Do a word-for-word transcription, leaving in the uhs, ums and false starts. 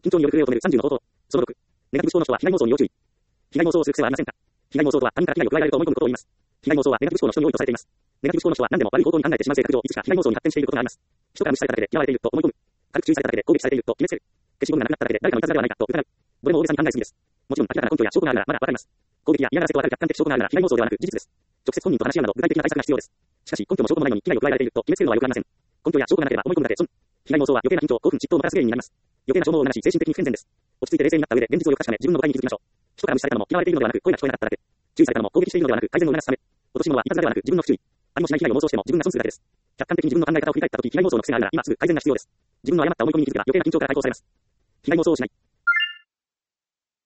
緊張による震えを止めるさんじゅうの方法。そのろく。ネガティブ思考の人は被害妄想に要注意。被害妄想をする癖はありませんか？被害妄想とは他人から危害を加えられると思い込むことを言います。被害妄想はネガティブ思考の人に多いとされています。ネガティブ思考の人は何でも悪い方向に考えてしまう性格上、いつしか被害妄想に発展していることがあります。人から無視されただけで嫌われていると思い込む。軽く注意されただけで攻撃されていると決めつける。消しゴムがなくなっただけで誰かのいたずらではないかと疑う。どれも大げさに考えすぎです。もちろん明らかな根拠や証拠があるならまだわかります。攻撃や嫌がらせとわかる客観的証拠があるなら被害妄想ではなく事実です。直接本人と話し合うなど具体的な対策が必要です。しかし根拠も証拠もないのに危害を加えられていると決めつけるのはよくありません。根拠や証拠がなければ思い込むだけ損。被害妄想は余計な緊張、興奮、嫉妬をもたらす原因になります。余計な消耗を流し精神的に不健全です。落ち着いて冷静になった上で現実を抑止しため自分の誤解に気づきましょう。人から無視されたのも嫌われているのではなく声が聞こえなかっただけ。注意されたのも攻撃しているのではなく改善を促すため。落とし物はいたずらではなく自分の不注意。ありもしない被害を妄想しても自分が損するだけです。客観的に自分の考え方を振り返ったとき被害妄想の癖があるなら今すぐ改善が必要です。自分の誤った思い込みに気づけば余計な緊張から解放されます。被害妄想をしない。